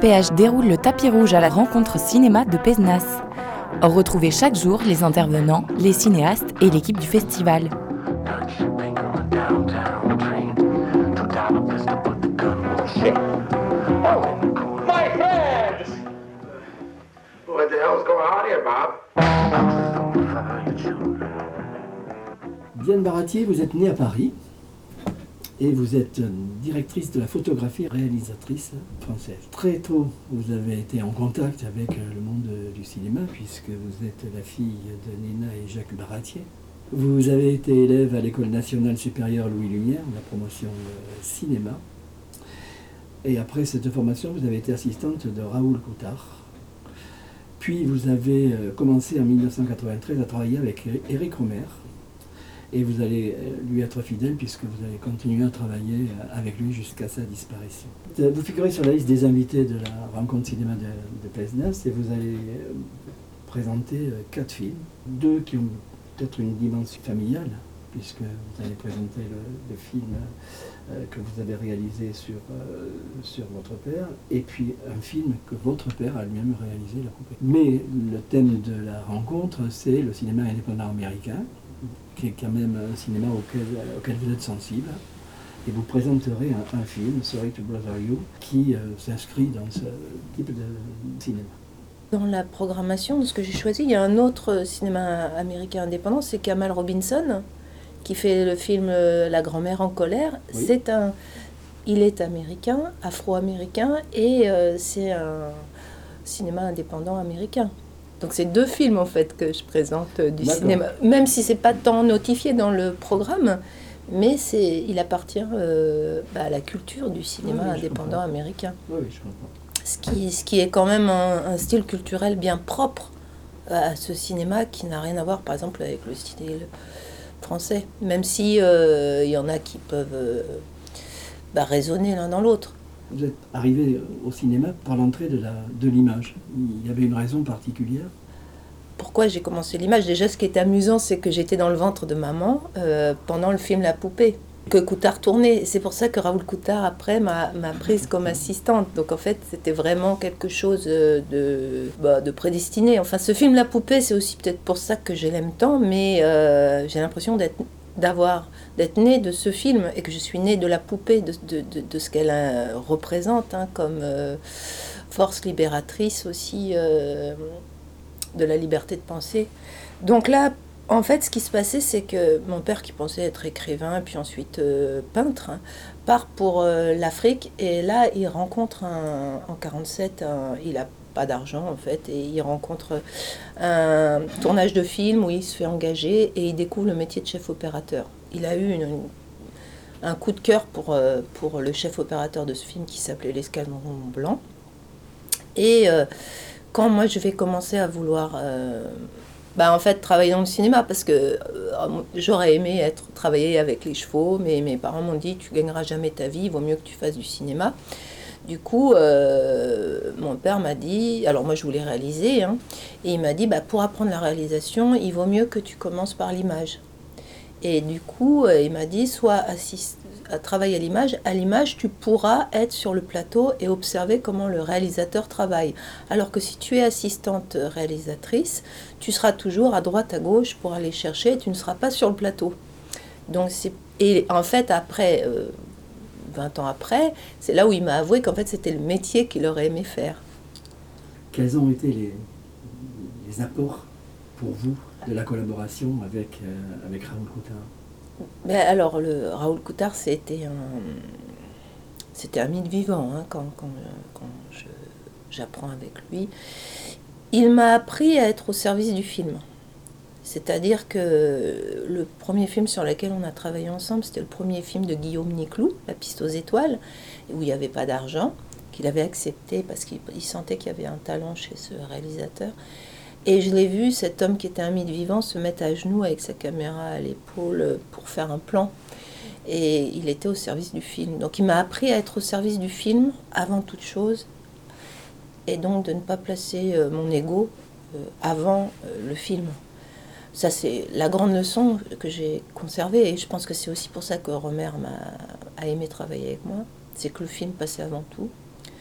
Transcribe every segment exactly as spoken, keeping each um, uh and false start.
P H déroule le tapis rouge à la rencontre cinéma de Pézenas. Retrouvez chaque jour les intervenants, les cinéastes et l'équipe du festival. What the hell's going on here, Bob? Diane Baratier, vous êtes née à Paris et vous êtes directrice de la photographie, réalisatrice française. Très tôt, vous avez été en contact avec le monde du cinéma puisque vous êtes la fille de Nina et Jacques Baratier. Vous avez été élève à l'École nationale supérieure Louis Lumière, la promotion cinéma. Et après cette formation, vous avez été assistante de Raoul Coutard. Puis vous avez commencé en mille neuf cent quatre-vingt-treize à travailler avec Éric Rohmer. Et vous allez lui être fidèle puisque vous allez continuer à travailler avec lui jusqu'à sa disparition. Vous figurez sur la liste des invités de la rencontre cinéma de, de Pézenas et vous allez présenter quatre films. Deux qui ont peut-être une dimension familiale, puisque vous allez présenter le, le film euh, que vous avez réalisé sur, euh, sur votre père, et puis un film que votre père a lui-même réalisé, La Poupée. Mais le thème de la rencontre, c'est le cinéma indépendant américain, qui est quand même un cinéma auquel, auquel vous êtes sensible. Et vous présenterez un, un film, Sorry to Bother You, qui euh, s'inscrit dans ce type de cinéma. Dans la programmation de ce que j'ai choisi, il y a un autre cinéma américain indépendant, c'est Kamal Robinson, qui fait le film La grand-mère en colère. Oui. C'est un, il est américain, afro-américain, et euh, c'est un cinéma indépendant américain. Donc c'est deux films en fait que je présente euh, du D'accord. cinéma, même si c'est pas tant notifié dans le programme, mais c'est, il appartient euh, bah, à la culture du cinéma oui, indépendant américain. Oui, je comprends. Ce qui, ce qui est quand même un, un style culturel bien propre à ce cinéma qui n'a rien à voir par exemple avec le style français, même si euh, il y en a qui peuvent euh, bah, raisonner l'un dans l'autre. Vous êtes arrivé au cinéma par l'entrée de, la, de l'image. Il y avait une raison particulière? Pourquoi j'ai commencé l'image? Déjà, ce qui est amusant, c'est que j'étais dans le ventre de maman euh, pendant le film La Poupée, que Coutard tournait. C'est pour ça que Raoul Coutard, après, m'a, m'a prise comme assistante. Donc, en fait, c'était vraiment quelque chose de, bah, de prédestiné. Enfin, ce film La Poupée, c'est aussi peut-être pour ça que je l'aime tant, mais euh, j'ai l'impression d'être... d'avoir d'être née de ce film et que je suis née de la poupée, de, de, de, de ce qu'elle euh, représente hein, comme euh, force libératrice aussi euh, de la liberté de penser. Donc là, en fait, ce qui se passait, c'est que mon père, qui pensait être écrivain puis ensuite euh, peintre, hein, part pour euh, l'Afrique et là, il rencontre un, en quarante-sept, un, il a pas d'argent en fait, et il rencontre un tournage de film où il se fait engager et il découvre le métier de chef opérateur. Il a eu une, une, un coup de cœur pour, euh, pour le chef opérateur de ce film qui s'appelait L'Escadron Blanc. Et euh, quand moi je vais commencer à vouloir euh, bah, en fait travailler dans le cinéma, parce que euh, j'aurais aimé être, travailler avec les chevaux, mais mes parents m'ont dit tu gagneras jamais ta vie, il vaut mieux que tu fasses du cinéma. Du coup, euh, mon père m'a dit, alors moi je voulais réaliser, hein, et il m'a dit, bah, pour apprendre la réalisation, il vaut mieux que tu commences par l'image. Et du coup, euh, il m'a dit, soit assiste, à travailler à l'image, à l'image tu pourras être sur le plateau et observer comment le réalisateur travaille. Alors que si tu es assistante réalisatrice, tu seras toujours à droite, à gauche pour aller chercher, et tu ne seras pas sur le plateau. Donc c'est, et en fait, après... Euh, vingt ans après, c'est là où il m'a avoué qu'en fait c'était le métier qu'il aurait aimé faire. Quels ont été les, les apports pour vous de la collaboration avec, euh, avec Raoul Coutard? Ben alors, le, Raoul Coutard, c'était un, c'était un mythe vivant hein, quand, quand, quand je, j'apprends avec lui. Il m'a appris à être au service du film. C'est-à-dire que le premier film sur lequel on a travaillé ensemble, c'était le premier film de Guillaume Niclou, La piste aux étoiles, où il n'y avait pas d'argent, qu'il avait accepté parce qu'il sentait qu'il y avait un talent chez ce réalisateur. Et je l'ai vu, cet homme qui était un mythe vivant, se mettre à genoux avec sa caméra à l'épaule pour faire un plan. Et il était au service du film. Donc il m'a appris à être au service du film avant toute chose, et donc de ne pas placer mon ego avant le film. Ça, c'est la grande leçon que j'ai conservée, et je pense que c'est aussi pour ça que Rohmer m'a, a aimé travailler avec moi. C'est que le film passait avant tout.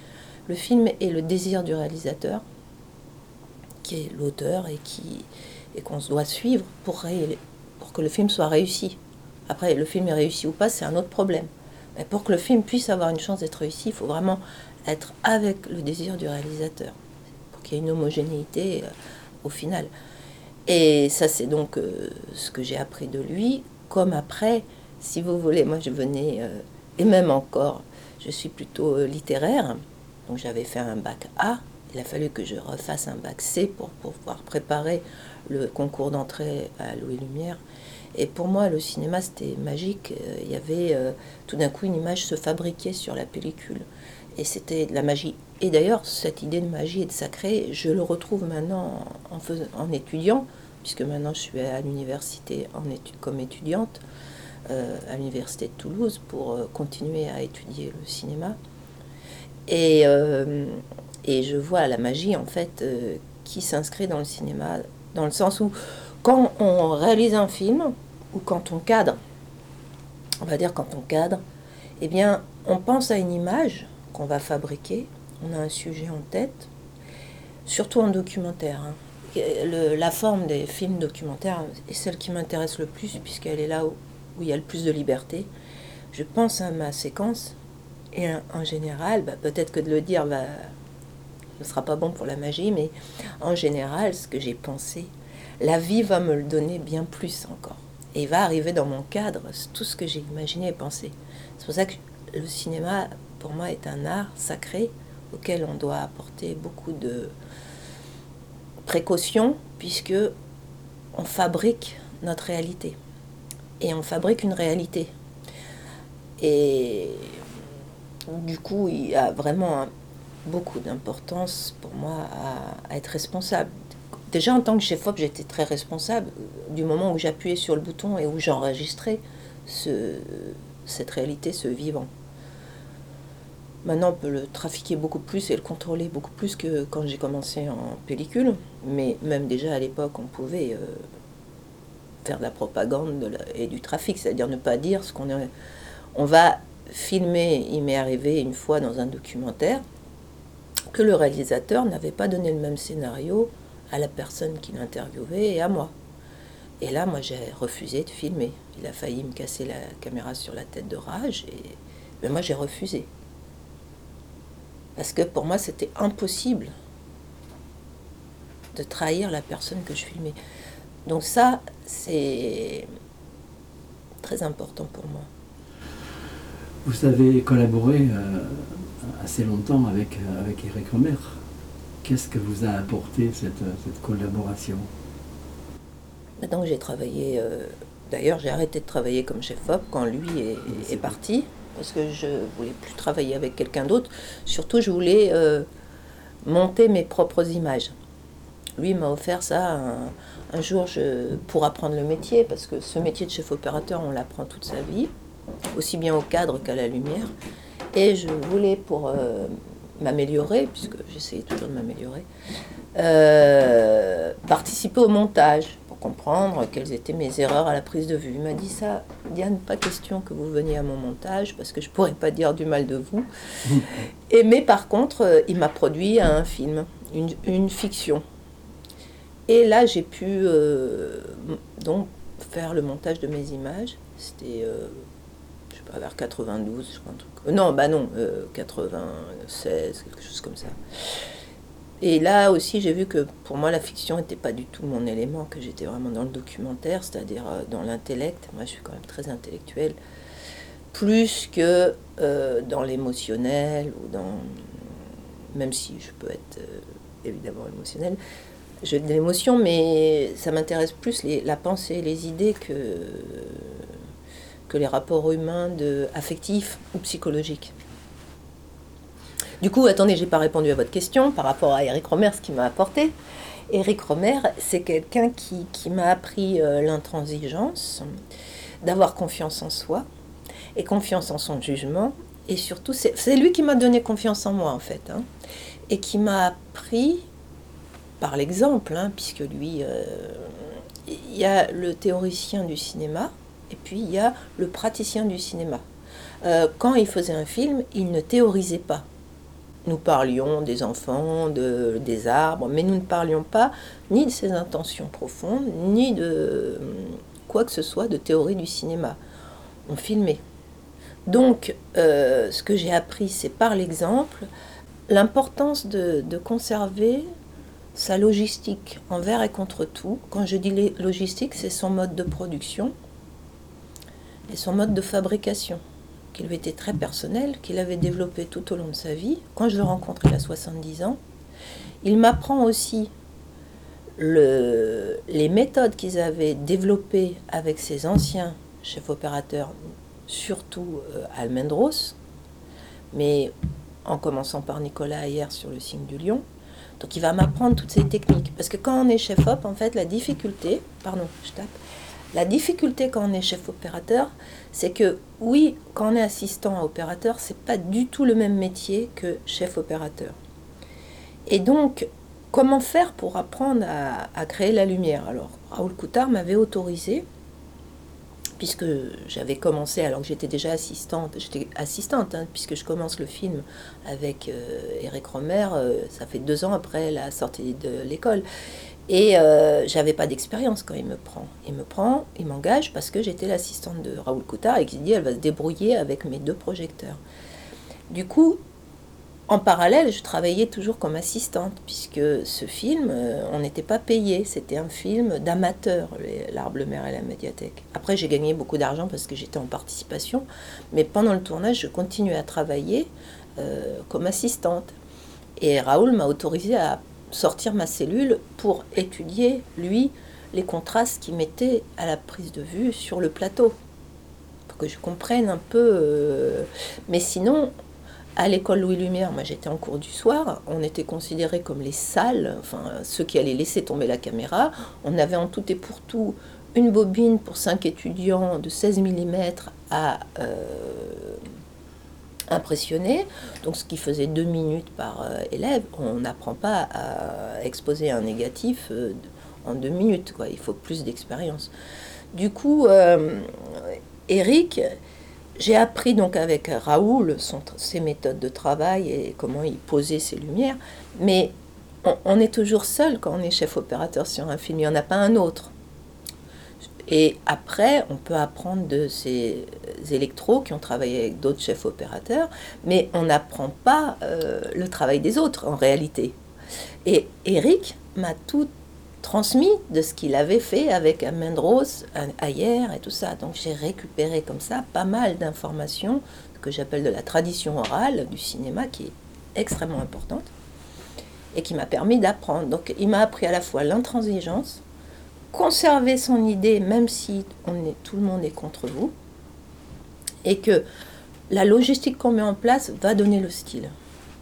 Le film est le désir du réalisateur, qui est l'auteur et, qui, et qu'on se doit suivre pour, ré, pour que le film soit réussi. Après, le film est réussi ou pas, c'est un autre problème. Mais pour que le film puisse avoir une chance d'être réussi, il faut vraiment être avec le désir du réalisateur, pour qu'il y ait une homogénéité euh, au final. Et ça, c'est donc euh, ce que j'ai appris de lui. Comme après, si vous voulez, moi je venais, euh, et même encore, je suis plutôt euh, littéraire, donc j'avais fait un bac A, il a fallu que je refasse un bac C pour, pour pouvoir préparer le concours d'entrée à Louis Lumière. Et pour moi, le cinéma, c'était magique. Il y avait euh, tout d'un coup une image se fabriquer sur la pellicule. Et c'était de la magie. Et d'ailleurs, cette idée de magie et de sacré, je le retrouve maintenant en, faisant, en étudiant, puisque maintenant je suis à l'université en étu- comme étudiante, euh, à l'université de Toulouse, pour euh, continuer à étudier le cinéma. Et, euh, et je vois la magie, en fait, euh, qui s'inscrit dans le cinéma, dans le sens où, quand on réalise un film, ou quand on cadre, on va dire quand on cadre, eh bien, on pense à une image qu'on va fabriquer, on a un sujet en tête, surtout en documentaire. Hein. Le, la forme des films documentaires est celle qui m'intéresse le plus, puisqu'elle est là où, où il y a le plus de liberté. Je pense à ma séquence, et en général, bah, peut-être que de le dire bah, ne sera pas bon pour la magie, mais en général, ce que j'ai pensé, la vie va me le donner bien plus encore. Et va arriver dans mon cadre tout ce que j'ai imaginé et pensé. C'est pour ça que le cinéma, pour moi, est un art sacré auquel on doit apporter beaucoup de précautions, puisque on fabrique notre réalité. Et on fabrique une réalité. Et du coup, il y a vraiment beaucoup d'importance pour moi à, à être responsable. Déjà, en tant que chef-op, j'étais très responsable du moment où j'appuyais sur le bouton et où j'enregistrais ce, cette réalité, ce vivant. Maintenant, on peut le trafiquer beaucoup plus et le contrôler beaucoup plus que quand j'ai commencé en pellicule. Mais même déjà à l'époque, on pouvait euh, faire de la propagande de la, et du trafic, c'est-à-dire ne pas dire ce qu'on est. On va filmer, il m'est arrivé une fois dans un documentaire, que le réalisateur n'avait pas donné le même scénario à la personne qui l'interviewait et à moi. Et là, moi, j'ai refusé de filmer. Il a failli me casser la caméra sur la tête de rage, et... mais moi, j'ai refusé. Parce que pour moi, c'était impossible de trahir la personne que je filmais. Donc ça, c'est très important pour moi. Vous avez collaboré euh, assez longtemps avec, avec Eric Rohmer. Qu'est-ce que vous a apporté cette, cette collaboration? Maintenant que j'ai travaillé, euh, d'ailleurs j'ai arrêté de travailler comme chef-op quand lui est, est parti, parce que je voulais plus travailler avec quelqu'un d'autre. Surtout, je voulais euh, monter mes propres images. Lui m'a offert ça un, un jour je, pour apprendre le métier, parce que ce métier de chef-opérateur, on l'apprend toute sa vie, aussi bien au cadre qu'à la lumière. Et je voulais, pour euh, m'améliorer, puisque j'essayais toujours de m'améliorer, euh, participer au montage, pour comprendre quelles étaient mes erreurs à la prise de vue. Il m'a dit ça, Diane, pas question que vous veniez à mon montage, parce que je pourrais pas dire du mal de vous. Et, mais par contre, il m'a produit un film, une, une fiction. Et là, j'ai pu euh, donc faire le montage de mes images. C'était, euh, je sais pas, vers quatre-vingt-douze, je crois, un truc. Euh, non, bah non, euh, quatre-vingt-seize, quelque chose comme ça. Et là aussi, j'ai vu que pour moi, la fiction n'était pas du tout mon élément, que j'étais vraiment dans le documentaire, c'est-à-dire euh, dans l'intellect. Moi, je suis quand même très intellectuelle, plus que euh, dans l'émotionnel, ou dans... Même si je peux être euh, évidemment émotionnelle, j'ai de l'émotion, mais ça m'intéresse plus les, la pensée, les idées que, que les rapports humains de, affectifs ou psychologiques. Du coup, attendez, j'ai pas répondu à votre question par rapport à Eric Rohmer, ce qu'il m'a apporté. Eric Rohmer, c'est quelqu'un qui, qui m'a appris euh, l'intransigeance, d'avoir confiance en soi et confiance en son jugement. Et surtout, c'est, c'est lui qui m'a donné confiance en moi, en fait, hein, et qui m'a appris... par l'exemple, hein, puisque lui, euh, il y a le théoricien du cinéma, et puis il y a le praticien du cinéma. Euh, quand il faisait un film, il ne théorisait pas. nous parlions des enfants, de, des arbres, mais nous ne parlions pas ni de ses intentions profondes, ni de quoi que ce soit de théorie du cinéma. On filmait. Donc, euh, ce que j'ai appris, c'est par l'exemple, l'importance de, de conserver sa logistique envers et contre tout. Quand je dis logistique, c'est son mode de production et son mode de fabrication, qu'il lui était très personnel, qu'il avait développé tout au long de sa vie. Quand je le rencontre, il a soixante-dix ans. Il m'apprend aussi le, les méthodes qu'ils avaient développées avec ses anciens chefs opérateurs, surtout euh, Almendros, mais en commençant par Nicolas Ayer sur Le Cygne du Lion. Donc il va m'apprendre toutes ces techniques. Parce que quand on est chef op, en fait, la difficulté, pardon, je tape, la difficulté quand on est chef opérateur, c'est que oui, quand on est assistant opérateur, c'est pas du tout le même métier que chef opérateur. Et donc, comment faire pour apprendre à, à créer la lumière? Alors, Raoul Coutard m'avait autorisé, puisque j'avais commencé, alors que j'étais déjà assistante, j'étais assistante, hein, puisque je commence le film avec euh, Éric Rohmer, euh, ça fait deux ans après la sortie de l'école. Et euh, j'avais pas d'expérience quand il me prend. Il me prend, il m'engage parce que j'étais l'assistante de Raoul Coutard et qu'il dit elle va se débrouiller avec mes deux projecteurs. Du coup, en parallèle, je travaillais toujours comme assistante, puisque ce film, euh, on n'était pas payé. C'était un film d'amateur, L'Arbre, le Maire et la médiathèque. Après, j'ai gagné beaucoup d'argent parce que j'étais en participation, mais pendant le tournage, je continuais à travailler euh, comme assistante. Et Raoul m'a autorisé à sortir ma cellule pour étudier, lui, les contrastes qu'il mettait à la prise de vue sur le plateau, pour que je comprenne un peu. Euh... Mais sinon, à l'école Louis Lumière, moi j'étais en cours du soir, on était considérés comme les salles, enfin ceux qui allaient laisser tomber la caméra. On avait en tout et pour tout une bobine pour cinq étudiants de seize millimètres à euh, impressionner, donc ce qui faisait deux minutes par euh, élève. On n'apprend pas à exposer un négatif euh, en deux minutes, quoi. Il faut plus d'expérience. Du coup, euh, Éric, j'ai appris donc avec Raoul son, ses méthodes de travail et comment il posait ses lumières, mais on, on est toujours seul quand on est chef opérateur sur un film, il n'y en a pas un autre. Et après, on peut apprendre de ces électros qui ont travaillé avec d'autres chefs opérateurs, mais on n'apprend pas euh, le travail des autres en réalité. Et Éric m'a tout transmis de ce qu'il avait fait avec Mendros, Ayer et tout ça. Donc j'ai récupéré comme ça pas mal d'informations que j'appelle de la tradition orale du cinéma, qui est extrêmement importante et qui m'a permis d'apprendre. Donc il m'a appris à la fois l'intransigeance, conserver son idée même si on est, tout le monde est contre vous, et que la logistique qu'on met en place va donner le style.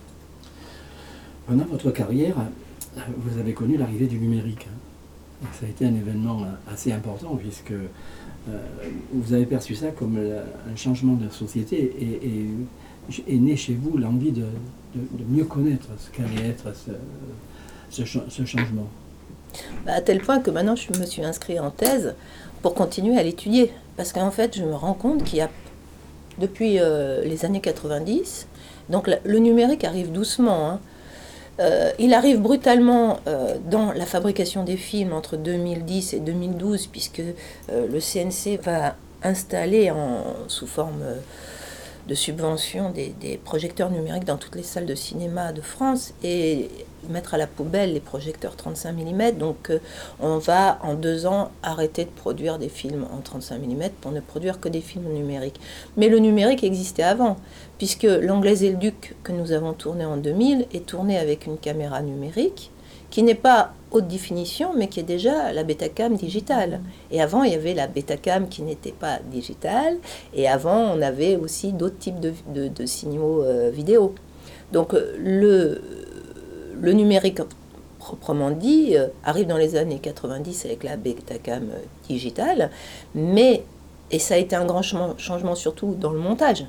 Pendant votre carrière, vous avez connu l'arrivée du numérique. Ça a été un événement assez important puisque euh, vous avez perçu ça comme un changement de société et, et est né chez vous l'envie de, de, de mieux connaître ce qu'allait être ce, ce, ce changement. Bah à tel point que maintenant je me suis inscrite en thèse pour continuer à l'étudier. Parce qu'en fait, je me rends compte qu'il y a, depuis euh, les années quatre-vingt-dix, donc la, le numérique arrive doucement, hein. Euh, il arrive brutalement euh, dans la fabrication des films entre deux mille dix et deux mille douze, puisque euh, le C N C va installer en, sous forme euh, de subvention des, des projecteurs numériques dans toutes les salles de cinéma de France et mettre à la poubelle les projecteurs trente-cinq millimètres. Donc euh, on va en deux ans arrêter de produire des films en trente-cinq millimètres pour ne produire que des films numériques. Mais le numérique existait avant, puisque L'Anglaise et le Duc que nous avons tourné en deux mille est tourné avec une caméra numérique qui n'est pas haute définition, mais qui est déjà la Betacam digitale. Et avant, il y avait la Betacam qui n'était pas digitale, et avant, on avait aussi d'autres types de, de, de signaux euh, vidéo. Donc le, le numérique, proprement dit, euh, arrive dans les années quatre-vingt-dix avec la Betacam euh, digitale, mais, et ça a été un grand changement surtout dans le montage.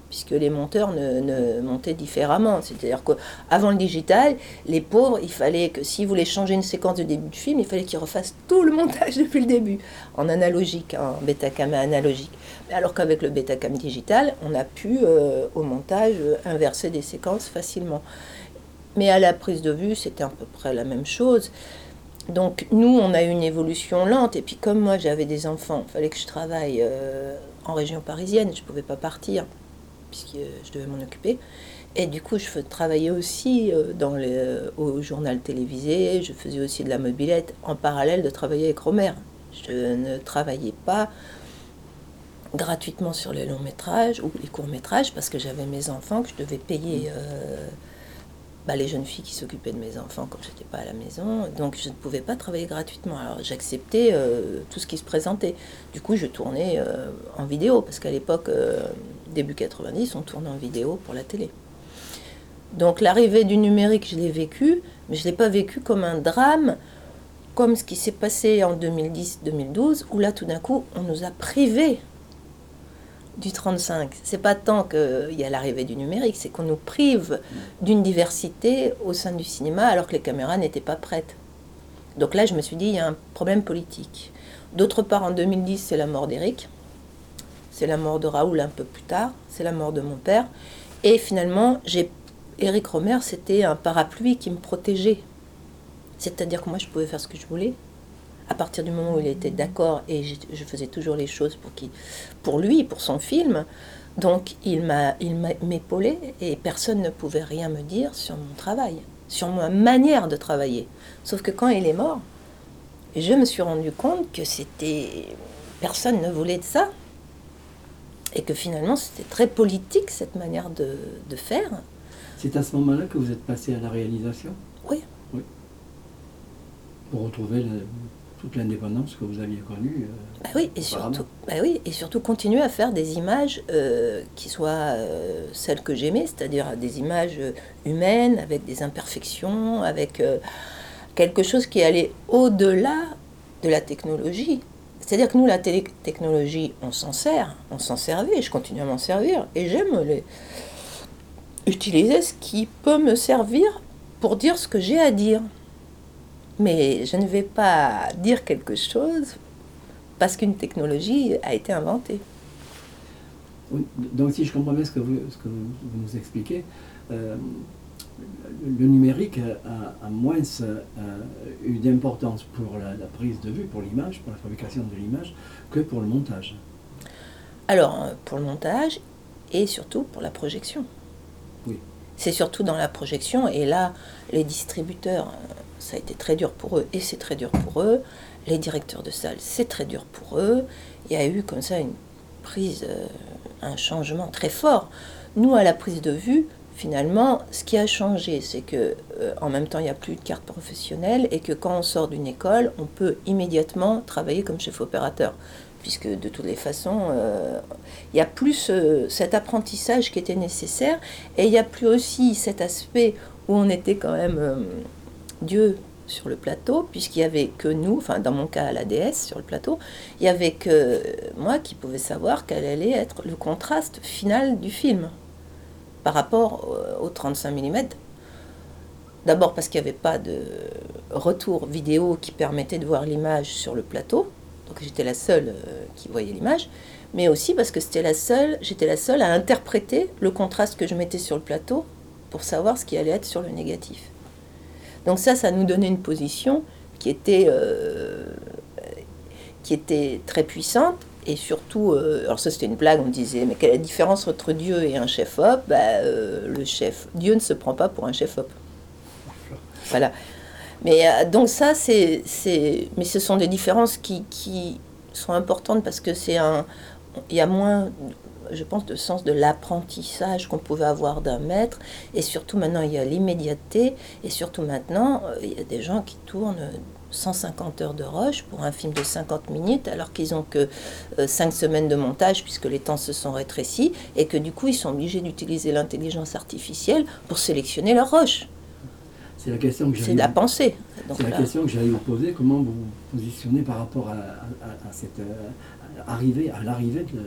puisque les monteurs ne, ne montaient différemment. C'est-à-dire qu'avant le digital, les pauvres, il fallait que s'ils voulaient changer une séquence de début de film, il fallait qu'ils refassent tout le montage depuis le début, en analogique, hein, en Betacam analogique. Alors qu'avec le Betacam digital, on a pu, euh, au montage, inverser des séquences facilement. Mais à la prise de vue, c'était à peu près la même chose. Donc nous, on a eu une évolution lente. Et puis comme moi, j'avais des enfants, il fallait que je travaille euh, en région parisienne. Je ne pouvais pas partir, puisque je devais m'en occuper. Et du coup, je travaillais aussi euh, dans les, euh, au journal télévisé. Je faisais aussi de la mobilette, en parallèle de travailler avec Romer. Je ne travaillais pas gratuitement sur les longs métrages ou les courts métrages, parce que j'avais mes enfants que je devais payer... Euh, Bah, les jeunes filles qui s'occupaient de mes enfants quand je n'étais pas à la maison, donc je ne pouvais pas travailler gratuitement. Alors j'acceptais euh, tout ce qui se présentait. Du coup, je tournais euh, en vidéo, parce qu'à l'époque, euh, début quatre-vingt-dix, on tournait en vidéo pour la télé. Donc l'arrivée du numérique, je l'ai vécu, mais je ne l'ai pas vécu comme un drame, comme ce qui s'est passé en deux mille dix deux mille douze, où là, tout d'un coup, on nous a privés du trente-cinq. C'est pas tant qu'il y a l'arrivée du numérique, c'est qu'on nous prive d'une diversité au sein du cinéma alors que les caméras n'étaient pas prêtes. Donc là, je me suis dit, il y a un problème politique. D'autre part, en deux mille dix, c'est la mort d'Éric, c'est la mort de Raoul un peu plus tard, c'est la mort de mon père. Et finalement, j'ai... Éric Romer, c'était un parapluie qui me protégeait. C'est-à-dire que moi, je pouvais faire ce que je voulais. À partir du moment où il était d'accord, et je, je faisais toujours les choses pour, qui, pour lui, pour son film, donc il m'a, il m'a m'épaulé, et personne ne pouvait rien me dire sur mon travail, sur ma manière de travailler. Sauf que quand il est mort, je me suis rendu compte que c'était... personne ne voulait de ça, et que finalement c'était très politique cette manière de, de faire. C'est à ce moment-là que vous êtes passé à la réalisation ? Oui. Oui. Pour retrouver le... toute l'indépendance que vous aviez connue. Euh, bah oui, et surtout, bah oui, et surtout continuer à faire des images euh, qui soient euh, celles que j'aimais, c'est-à-dire des images humaines, avec des imperfections, avec euh, quelque chose qui allait au-delà de la technologie. C'est-à-dire que nous, la télé- technologie, on s'en sert, on s'en servait, je continue à m'en servir, et j'aime les... utiliser ce qui peut me servir pour dire ce que j'ai à dire. Mais je ne vais pas dire quelque chose parce qu'une technologie a été inventée. Oui, donc si je comprends bien ce que vous, ce que vous, vous nous expliquez, euh, le numérique a, a moins euh, eu d'importance pour la, la prise de vue, pour l'image, pour la fabrication de l'image, que pour le montage. Alors, pour le montage et surtout pour la projection. Oui. C'est surtout dans la projection, et là, les distributeurs... ça a été très dur pour eux, et c'est très dur pour eux. Les directeurs de salle, c'est très dur pour eux. Il y a eu comme ça une prise, euh, un changement très fort. Nous, à la prise de vue, finalement, ce qui a changé, c'est que euh, en même temps, il n'y a plus de carte professionnelle, et que quand on sort d'une école, on peut immédiatement travailler comme chef opérateur. Puisque de toutes les façons, euh, il n'y a plus euh, cet apprentissage qui était nécessaire, et il n'y a plus aussi cet aspect où on était quand même... Euh, Dieu sur le plateau, puisqu'il n'y avait que nous, enfin dans mon cas à la déesse sur le plateau, il n'y avait que moi qui pouvais savoir quel allait être le contraste final du film par rapport au trente-cinq millimètres. D'abord parce qu'il n'y avait pas de retour vidéo qui permettait de voir l'image sur le plateau, donc j'étais la seule qui voyait l'image, mais aussi parce que c'était la seule, j'étais la seule à interpréter le contraste que je mettais sur le plateau pour savoir ce qui allait être sur le négatif. Donc ça, ça nous donnait une position qui était, euh, qui était très puissante, et surtout, euh, alors ça c'était une blague, on disait, mais quelle est la différence entre Dieu et un chef-op ? Bah, euh, le chef, Dieu ne se prend pas pour un chef-op. Voilà. Mais euh, donc ça, c'est, c'est, mais ce sont des différences qui, qui sont importantes, parce que c'est un, il y a moins... je pense, de sens de l'apprentissage qu'on pouvait avoir d'un maître, et surtout maintenant il y a l'immédiateté, et surtout maintenant il y a des gens qui tournent cent cinquante heures de rush pour un film de cinquante minutes, alors qu'ils n'ont que euh, cinq semaines de montage, puisque les temps se sont rétrécis, et que du coup ils sont obligés d'utiliser l'intelligence artificielle pour sélectionner leur rush. C'est la question que c'est de la pensée. Donc c'est la là, question que j'allais vous poser, comment vous vous positionnez par rapport à, à, à cette euh, arrivée, à l'arrivée de...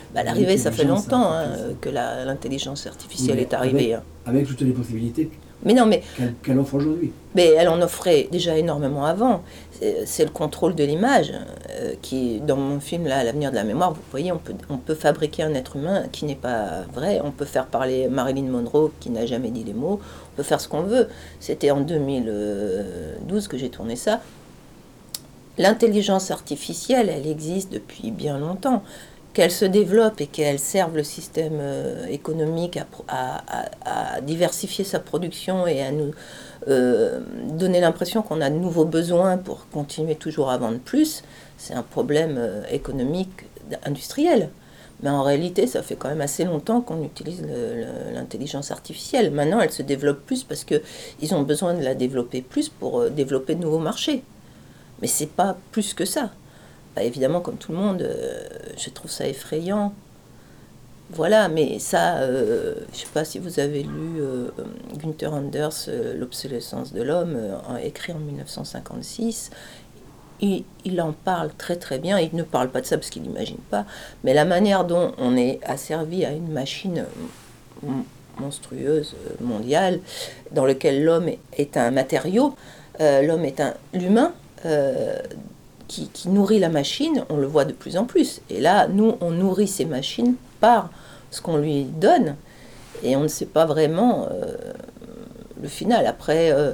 Bah, l'arrivée, ça fait L'intelligence longtemps hein, artificielle. que la- l'intelligence artificielle Oui, est arrivée. Avec, hein. avec toutes les possibilités Mais non, mais, qu'elle qu'elle offre aujourd'hui. mais elle en offrait déjà énormément avant. C'est, c'est le contrôle de l'image euh, qui, dans mon film, là, L'avenir de la mémoire, vous voyez, on peut, on peut fabriquer un être humain qui n'est pas vrai. On peut faire parler Marilyn Monroe qui n'a jamais dit les mots. On peut faire ce qu'on veut. C'était en deux mille douze que j'ai tourné ça. L'intelligence artificielle, elle existe depuis bien longtemps. Qu'elle se développe et qu'elle serve le système euh, économique à, à, à, à diversifier sa production et à nous euh, donner l'impression qu'on a de nouveaux besoins pour continuer toujours à vendre plus, c'est un problème euh, économique industriel. Mais en réalité, ça fait quand même assez longtemps qu'on utilise le, le, l'intelligence artificielle. Maintenant, elle se développe plus parce qu'ils ont besoin de la développer plus pour euh, développer de nouveaux marchés. Mais c'est pas plus que ça. Bah, évidemment, comme tout le monde, euh, je trouve ça effrayant. Voilà, mais ça, euh, je ne sais pas si vous avez lu euh, Günther Anders, euh, L'obsolescence de l'homme, euh, écrit en mille neuf cent cinquante-six. Il, il en parle très très bien. Il ne parle pas de ça parce qu'il n'imagine pas. Mais la manière dont on est asservi à une machine monstrueuse, mondiale, dans laquelle l'homme est, est un matériau, euh, l'homme est un l'humain. Euh, Qui, qui nourrit la machine, on le voit de plus en plus. Et là, nous, on nourrit ces machines par ce qu'on lui donne, et on ne sait pas vraiment euh, le final. Après, euh,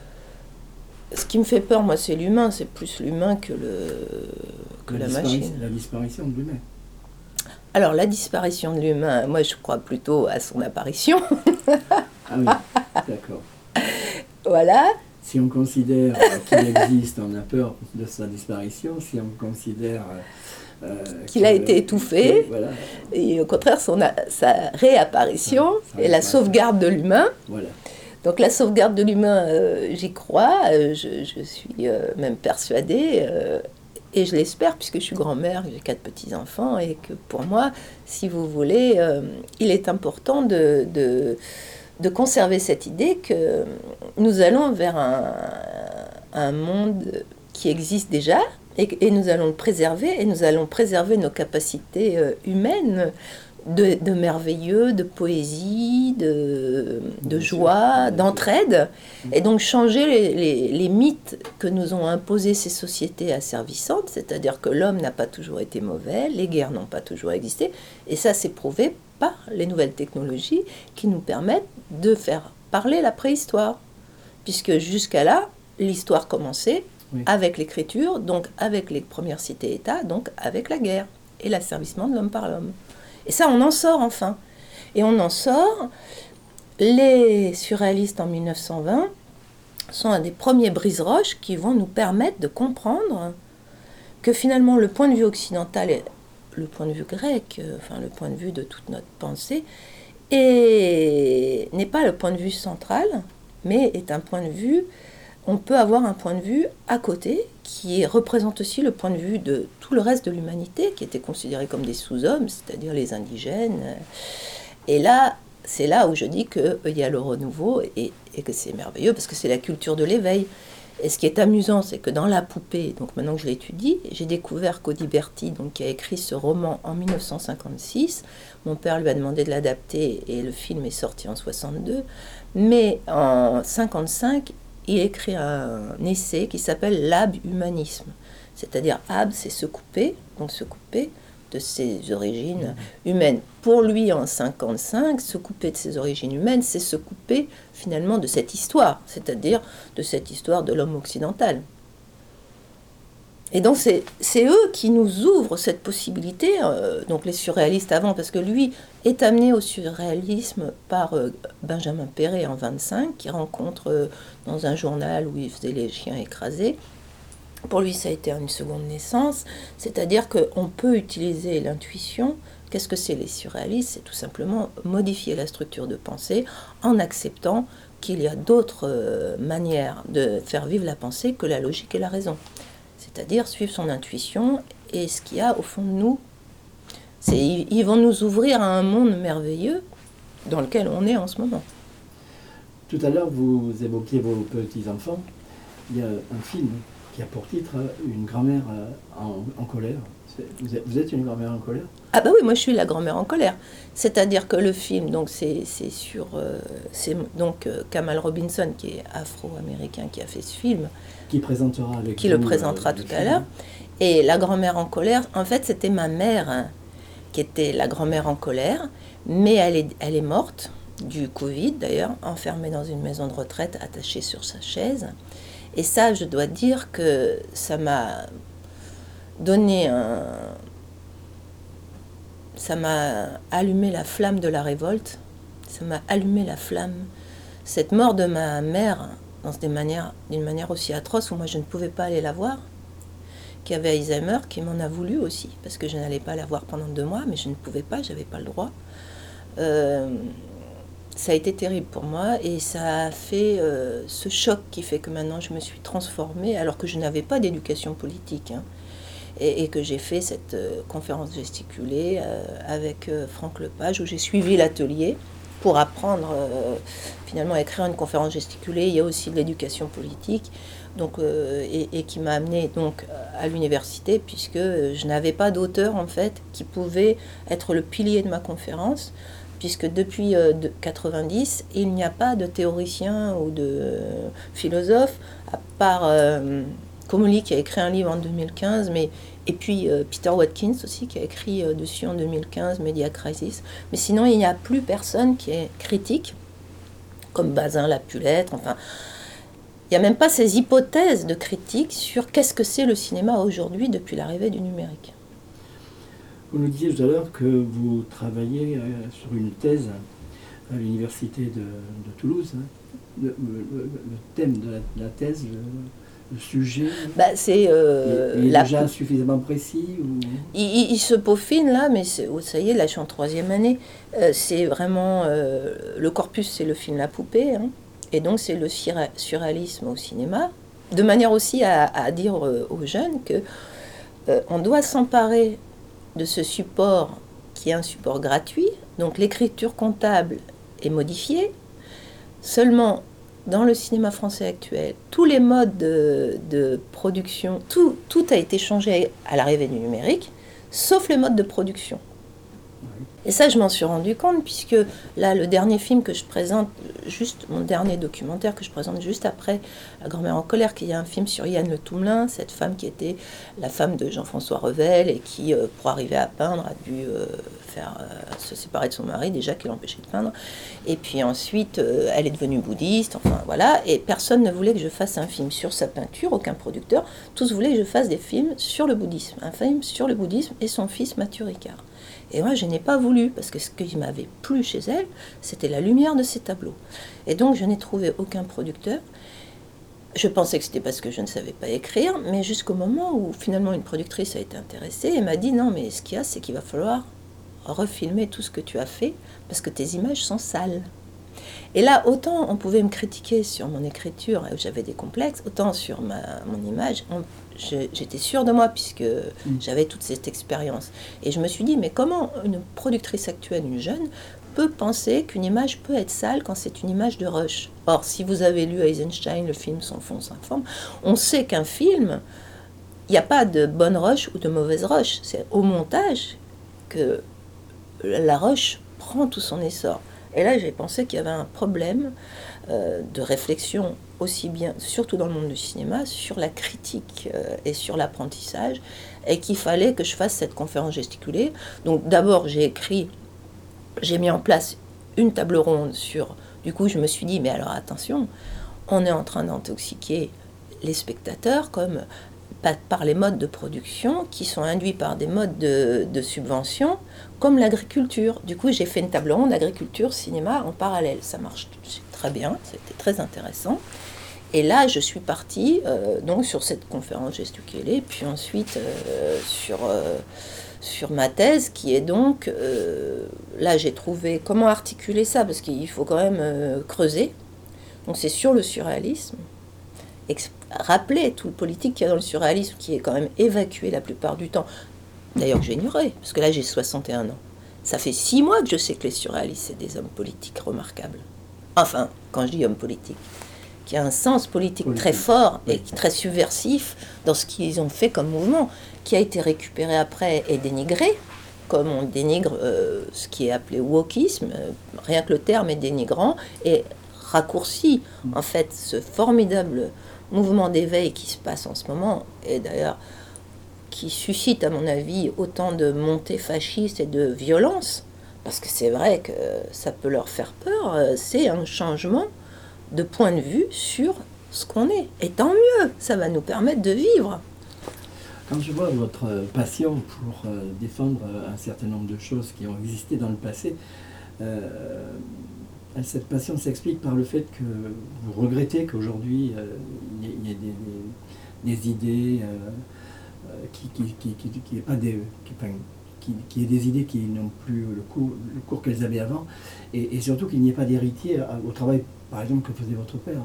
ce qui me fait peur, moi, c'est l'humain. C'est plus l'humain que, le, que la, la machine. La disparition de l'humain. Alors, la disparition de l'humain, moi, je crois plutôt à son apparition. Ah oui, d'accord. Voilà. Si on considère qu'il existe, on a peur de sa disparition. Si on considère euh, qu'il a été étouffé, que, voilà. Et au contraire, son a, sa réapparition ça, ça et la sauvegarde de l'humain. Voilà. Donc la sauvegarde de l'humain, euh, j'y crois, euh, je, je suis euh, même persuadée, euh, et je l'espère, puisque je suis grand-mère, j'ai quatre petits-enfants, et que pour moi, si vous voulez, euh, il est important de... de de conserver cette idée que nous allons vers un, un monde qui existe déjà et, et nous allons le préserver et nous allons préserver nos capacités euh, humaines de, de merveilleux, de poésie, de, de joie, d'entraide, et donc changer les, les, les mythes que nous ont imposés ces sociétés asservissantes, c'est-à-dire que l'homme n'a pas toujours été mauvais, les guerres n'ont pas toujours existé, et ça c'est prouvé par les nouvelles technologies qui nous permettent de faire parler la préhistoire, puisque jusqu'à là, l'histoire commençait oui. avec l'écriture, donc avec les premières cités-États, donc avec la guerre et l'asservissement de l'homme par l'homme. Et ça, on en sort enfin. Et on en sort. Les surréalistes en mille neuf cent vingt sont un des premiers brise-roches qui vont nous permettre de comprendre que finalement le point de vue occidental est le point de vue grec, euh, enfin le point de vue de toute notre pensée, et n'est pas le point de vue central, mais est un point de vue, on peut avoir un point de vue à côté, qui représente aussi le point de vue de tout le reste de l'humanité, qui était considéré comme des sous-hommes, c'est-à-dire les indigènes. Et là, c'est là où je dis qu'il y a le renouveau, et, et que c'est merveilleux, parce que c'est la culture de l'éveil. Et ce qui est amusant, c'est que dans La Poupée, donc maintenant que je l'étudie, j'ai découvert qu'Audiberti, donc, qui a écrit ce roman en mille neuf cent cinquante-six, mon père lui a demandé de l'adapter et le film est sorti en soixante-deux, mais en cinquante-cinq, il écrit un essai qui s'appelle l'ab-humanisme. C'est-à-dire, ab, c'est se couper, donc se couper de ses origines humaines. Pour lui, en cinquante-cinq, se couper de ses origines humaines, c'est se couper finalement de cette histoire, c'est-à-dire de cette histoire de l'homme occidental. Et donc c'est, c'est eux qui nous ouvrent cette possibilité, euh, donc les surréalistes avant, parce que lui est amené au surréalisme par euh, Benjamin Péret en vingt-cinq, qui rencontre euh, dans un journal où il faisait les chiens écrasés. Pour lui, ça a été une seconde naissance, c'est-à-dire qu'on peut utiliser l'intuition. Qu'est-ce que c'est les surréalistes ? C'est tout simplement modifier la structure de pensée en acceptant qu'il y a d'autres euh, manières de faire vivre la pensée que la logique et la raison. C'est-à-dire suivre son intuition et ce qu'il y a au fond de nous. C'est, ils vont nous ouvrir à un monde merveilleux dans lequel on est en ce moment. Tout à l'heure, vous évoquiez vos petits-enfants. Il y a un film qui a pour titre Une grand-mère en, en colère. C'est, vous, êtes, vous êtes une grand-mère en colère ? Ah bah oui, moi je suis la grand-mère en colère. C'est-à-dire que le film, donc c'est, c'est sur, euh, c'est donc euh, Kamal Robinson qui est afro-américain qui a fait ce film, qui présentera avec qui vous, le présentera euh, tout le à film. l'heure. Et la grand-mère en colère, en fait, c'était ma mère hein, qui était la grand-mère en colère, mais elle est, elle est morte du Covid d'ailleurs, enfermée dans une maison de retraite, attachée sur sa chaise. Et ça, je dois dire que ça m'a donné un... Ça m'a allumé la flamme de la révolte, ça m'a allumé la flamme. Cette mort de ma mère, dans des manières, d'une manière aussi atroce, où moi je ne pouvais pas aller la voir, qui avait Alzheimer, qui m'en a voulu aussi, parce que je n'allais pas la voir pendant deux mois, mais je ne pouvais pas, j'avais pas le droit. Euh, ça a été terrible pour moi, et ça a fait euh, ce choc qui fait que maintenant je me suis transformée, alors que je n'avais pas d'éducation politique, hein. Et, et que j'ai fait cette euh, conférence gesticulée euh, avec euh, Franck Lepage, où j'ai suivi l'atelier pour apprendre euh, finalement à écrire une conférence gesticulée. Il y a aussi de l'éducation politique, donc, euh, et, et qui m'a amenée donc à l'université, puisque je n'avais pas d'auteur en fait qui pouvait être le pilier de ma conférence, puisque depuis euh, de quatre-vingt-dix, il n'y a pas de théoricien ou de euh, philosophe, à part... Euh, Comolli qui a écrit un livre en deux mille quinze, mais, et puis euh, Peter Watkins aussi qui a écrit euh, dessus en deux mille quinze, Media Crisis. Mais sinon, il n'y a plus personne qui est critique, comme Bazin l'a pu l'être. Enfin, il n'y a même pas ces hypothèses de critique sur qu'est-ce que c'est le cinéma aujourd'hui depuis l'arrivée du numérique. Vous nous disiez tout à l'heure que vous travaillez euh, sur une thèse à l'université de, de Toulouse. Hein. Le, le, le thème de la, de la thèse... Le, Le sujet bah, c'est, euh, il est la... déjà suffisamment précis ou... il, il, il se peaufine là, mais c'est, oh, ça y est, là je suis en troisième année. Euh, c'est vraiment... Euh, le corpus, c'est le film La Poupée, hein, et donc c'est le surréalisme au cinéma. De manière aussi à, à dire euh, aux jeunes que euh, on doit s'emparer de ce support qui est un support gratuit. Donc l'écriture comptable est modifiée. Seulement... Dans le cinéma français actuel, tous les modes de, de production, tout, tout a été changé à l'arrivée du numérique, sauf les modes de production. Et ça, je m'en suis rendu compte, puisque là, le dernier film que je présente, juste mon dernier documentaire que je présente juste après La grand-mère en colère, qui est un film sur Yann Le Toumelin, cette femme qui était la femme de Jean-François Revel et qui, euh, pour arriver à peindre, a dû euh, faire, euh, se séparer de son mari, déjà qui l'empêchait de peindre. Et puis ensuite, euh, elle est devenue bouddhiste, enfin voilà. Et personne ne voulait que je fasse un film sur sa peinture, aucun producteur. Tous voulaient que je fasse des films sur le bouddhisme, un film sur le bouddhisme et son fils Mathieu Ricard. Et moi, je n'ai pas voulu, parce que ce qui m'avait plu chez elle, c'était la lumière de ses tableaux. Et donc, je n'ai trouvé aucun producteur. Je pensais que c'était parce que je ne savais pas écrire, mais jusqu'au moment où, finalement, une productrice a été intéressée et m'a dit « Non, mais ce qu'il y a, c'est qu'il va falloir refilmer tout ce que tu as fait, parce que tes images sont sales. » Et là, autant on pouvait me critiquer sur mon écriture, où j'avais des complexes, autant sur ma, mon image, on, je, j'étais sûre de moi, puisque mmh. j'avais toute cette expérience. Et je me suis dit, mais comment une productrice actuelle, une jeune, peut penser qu'une image peut être sale quand c'est une image de rush ? Or, si vous avez lu Eisenstein, le film Sans fond, sans forme, on sait qu'un film, il n'y a pas de bonne rush ou de mauvaise rush. C'est au montage que la rush prend tout son essor. Et là, j'ai pensé qu'il y avait un problème euh, de réflexion aussi bien, surtout dans le monde du cinéma, sur la critique euh, et sur l'apprentissage, et qu'il fallait que je fasse cette conférence gesticulée. Donc d'abord, j'ai écrit, j'ai mis en place une table ronde sur... Du coup, je me suis dit, mais alors attention, on est en train d'intoxiquer les spectateurs comme par les modes de production qui sont induits par des modes de, de subvention, comme l'agriculture. Du coup, j'ai fait une table ronde agriculture, cinéma en parallèle. Ça marche très bien, c'était très intéressant. Et là, je suis partie euh, donc sur cette conférence gesticulée, puis ensuite euh, sur, euh, sur ma thèse, qui est donc... Euh, là, j'ai trouvé comment articuler ça, parce qu'il faut quand même euh, creuser. Donc, c'est sur le surréalisme. Rappeler tout le politique qu'il y a dans le surréalisme, qui est quand même évacué la plupart du temps, d'ailleurs que j'ignorais, parce que là j'ai soixante et un ans. Ça fait six mois que je sais que les surréalistes, c'est des hommes politiques remarquables. Enfin, quand je dis hommes politiques, qui a un sens politique, Politique. très fort et Oui. très subversif dans ce qu'ils ont fait comme mouvement, qui a été récupéré après et dénigré, comme on dénigre euh, ce qui est appelé wokisme, euh, rien que le terme est dénigrant, et raccourci en fait ce formidable mouvement d'éveil qui se passe en ce moment, et d'ailleurs qui suscite à mon avis autant de montées fascistes et de violence, parce que c'est vrai que ça peut leur faire peur, euh, c'est un changement de point de vue sur ce qu'on est. Et tant mieux, ça va nous permettre de vivre. Quand je vois votre euh, passion pour euh, défendre euh, un certain nombre de choses qui ont existé dans le passé, euh, cette passion s'explique par le fait que vous regrettez qu'aujourd'hui euh, il y ait, il y ait des, des, des idées euh, euh, qui qui qui qui, qui, aient pas des qui, enfin, qui, qui aient des idées qui n'ont plus le cours, le cours qu'elles avaient avant, et, et surtout qu'il n'y ait pas d'héritier au travail, par exemple, que faisait votre père.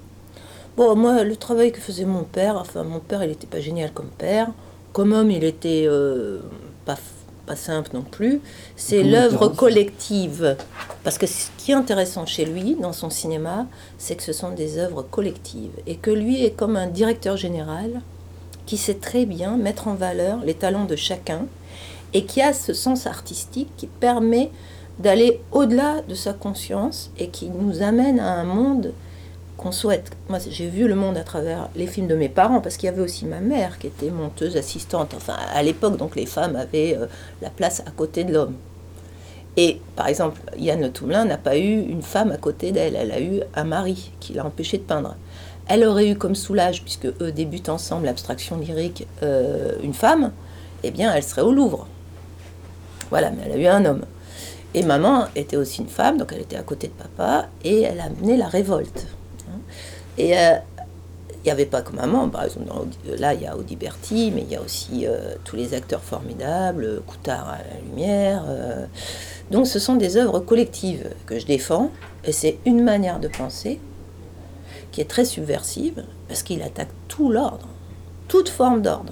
Bon, moi, le travail que faisait mon père, enfin, mon père, il n'était pas génial comme père. Comme homme, il était euh, pas, pas simple non plus. C'est Comment l'œuvre différence collective. Parce que ce qui est intéressant chez lui, dans son cinéma, c'est que ce sont des œuvres collectives. Et que lui est comme un directeur général qui sait très bien mettre en valeur les talents de chacun et qui a ce sens artistique qui permet d'aller au-delà de sa conscience et qui nous amène à un monde qu'on souhaite. Moi, j'ai vu le monde à travers les films de mes parents, parce qu'il y avait aussi ma mère qui était monteuse, assistante. Enfin, à l'époque, donc, les femmes avaient euh, la place à côté de l'homme. Et, par exemple, Yann Le Toumelin n'a pas eu une femme à côté d'elle. Elle a eu un mari qui l'a empêché de peindre. Elle aurait eu comme soulage, puisque eux débutent ensemble l'abstraction lyrique, euh, une femme, eh bien, elle serait au Louvre. Voilà, mais elle a eu un homme. Et maman était aussi une femme, donc elle était à côté de papa, et elle a mené la révolte. Et il euh, n'y avait pas que maman, par exemple, dans, là il y a Audiberti, mais il y a aussi euh, tous les acteurs formidables, Coutard à la lumière. Euh, donc ce sont des œuvres collectives que je défends, et c'est une manière de penser qui est très subversive, parce qu'il attaque tout l'ordre, toute forme d'ordre.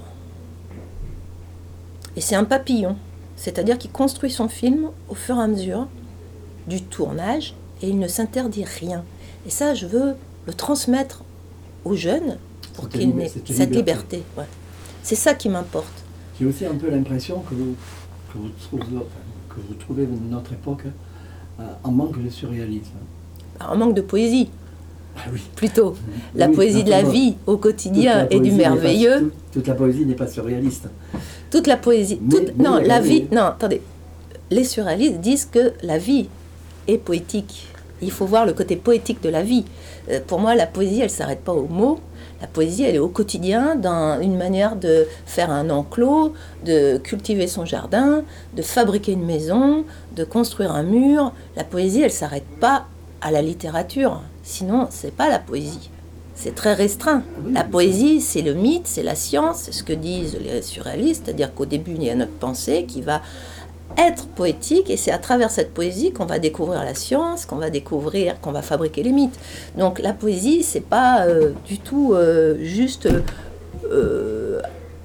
Et c'est un papillon, c'est-à-dire qu'il construit son film au fur et à mesure du tournage, et il ne s'interdit rien. Et ça, je veux le transmettre aux jeunes pour Cette qu'ils lib- aient cette cette liberté. liberté. Ouais. C'est ça qui m'importe. J'ai aussi un peu l'impression que vous, que vous, trouvez, enfin, que vous trouvez notre époque euh, en manque de surréalisme. Alors, un manque de poésie, Ah oui. plutôt. La Oui, poésie de la naturellement. vie au Toute la quotidien et du poésie n'est pas- merveilleux. toute, toute la poésie n'est pas surréaliste. Toute la poésie. Mais- toute- mais non, elle la est- vie. Non, attendez. Les surréalistes disent que la vie est poétique. Il faut voir le côté poétique de la vie. Euh, pour moi, la poésie, elle ne s'arrête pas aux mots. La poésie, elle est au quotidien, dans une manière de faire un enclos, de cultiver son jardin, de fabriquer une maison, de construire un mur. La poésie, elle ne s'arrête pas à la littérature. Sinon, ce n'est pas la poésie. C'est très restreint. Oui, La bien poésie, c'est le mythe, c'est la science, c'est ce que disent les surréalistes, c'est-à-dire qu'au début, il y a notre pensée qui va être poétique, et c'est à travers cette poésie qu'on va découvrir la science, qu'on va découvrir, qu'on va fabriquer les mythes. Donc la poésie, c'est pas euh, du tout euh, juste, euh, euh,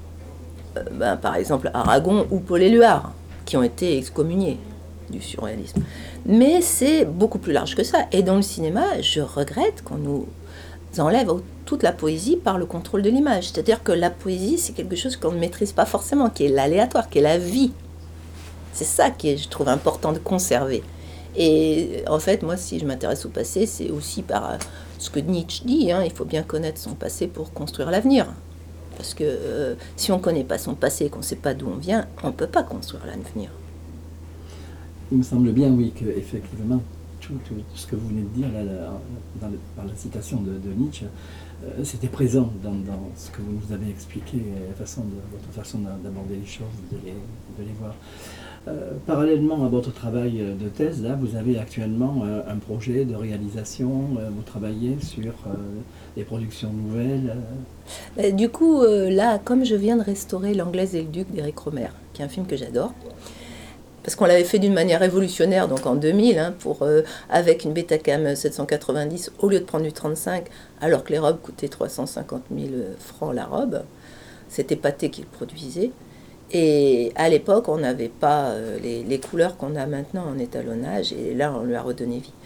ben, par exemple, Aragon ou Paul Éluard, qui ont été excommuniés du surréalisme. Mais c'est beaucoup plus large que ça. Et dans le cinéma, je regrette qu'on nous enlève toute la poésie par le contrôle de l'image. C'est-à-dire que la poésie, c'est quelque chose qu'on ne maîtrise pas forcément, qui est l'aléatoire, qui est la vie. C'est ça qui est, je trouve, important de conserver. Et en fait, moi, si je m'intéresse au passé, c'est aussi par euh, ce que Nietzsche dit, hein, il faut bien connaître son passé pour construire l'avenir. Parce que euh, si on ne connaît pas son passé et qu'on ne sait pas d'où on vient, on ne peut pas construire l'avenir. Il me semble bien, oui, qu'effectivement, tout, tout ce que vous venez de dire là, là, dans le- par la citation de, de Nietzsche, euh, c'était présent dans, dans ce que vous nous avez expliqué, et la façon de, votre façon d'a- d'aborder les choses, de les, de les voir. Euh, parallèlement à votre travail de thèse, là, vous avez actuellement euh, un projet de réalisation, euh, vous travaillez sur euh, des productions nouvelles. euh. Euh, Du coup, euh, là, comme je viens de restaurer L'Anglaise et le Duc d'Éric Rohmer, qui est un film que j'adore, parce qu'on l'avait fait d'une manière révolutionnaire, donc en deux mille, hein, pour, euh, avec une Betacam sept cent quatre-vingt-dix, au lieu de prendre du trente-cinq, alors que les robes coûtaient trois cent cinquante mille francs la robe. C'était Pathé qui le produisait. Et à l'époque, on n'avait pas euh, les, les couleurs qu'on a maintenant en étalonnage, et là, on lui a redonné vie.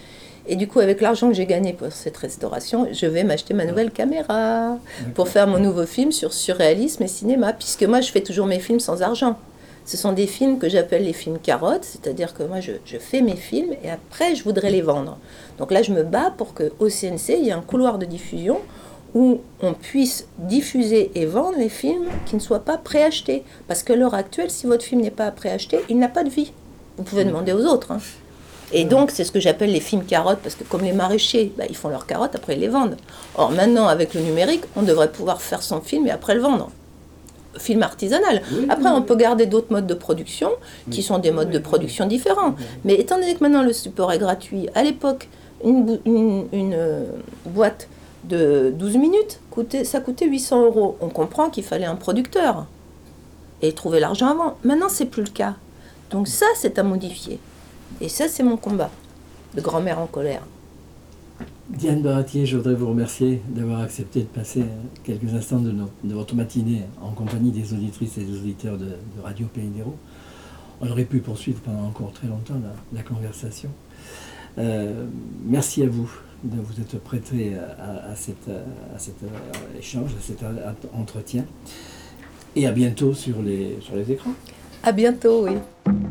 Et du coup, avec l'argent que j'ai gagné pour cette restauration, je vais m'acheter ma nouvelle caméra pour faire mon nouveau film sur surréalisme et cinéma, puisque moi, je fais toujours mes films sans argent. Ce sont des films que j'appelle les films carottes, c'est-à-dire que moi, je, je fais mes films et après, je voudrais les vendre. Donc là, je me bats pour qu'au C N C, il y ait un couloir de diffusion où on puisse diffuser et vendre les films qui ne soient pas préachetés. Parce qu'à l'heure actuelle, si votre film n'est pas préacheté, il n'a pas de vie. Vous pouvez demander aux autres, hein. Et donc, c'est ce que j'appelle les films carottes, parce que comme les maraîchers, bah, ils font leurs carottes, après ils les vendent. Or, maintenant, avec le numérique, on devrait pouvoir faire son film et après le vendre. Film artisanal. Oui, après, oui, on oui. peut garder d'autres modes de production, qui Oui. sont des modes Oui, de oui, production oui. différents. Oui. Mais étant donné que maintenant le support est gratuit, à l'époque, une, bou- une, une, euh, boîte de douze minutes, coûtait, ça coûtait huit cents euros. On comprend qu'il fallait un producteur et trouver l'argent avant. Maintenant, c'est plus le cas. Donc ça, c'est à modifier. Et ça, c'est mon combat de grand-mère en colère. Diane Baratier, je voudrais vous remercier d'avoir accepté de passer quelques instants de, nos- de votre matinée en compagnie des auditrices et des auditeurs de, de Radio Pays d'Hérault. On aurait pu poursuivre pendant encore très longtemps la, la conversation. Euh, merci à vous de vous être prêté à, à, cette, à cet euh, échange, à cet euh, entretien. Et à bientôt sur les, sur les écrans. À bientôt, oui.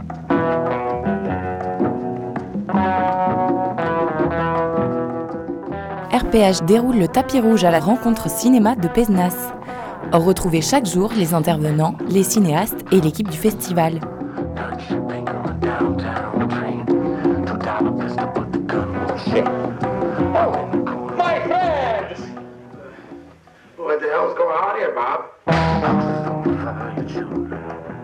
R P H déroule le tapis rouge à la rencontre cinéma de Pézenas. Retrouvez chaque jour les intervenants, les cinéastes et l'équipe du festival. My friends! What the hell's going on here, Bob?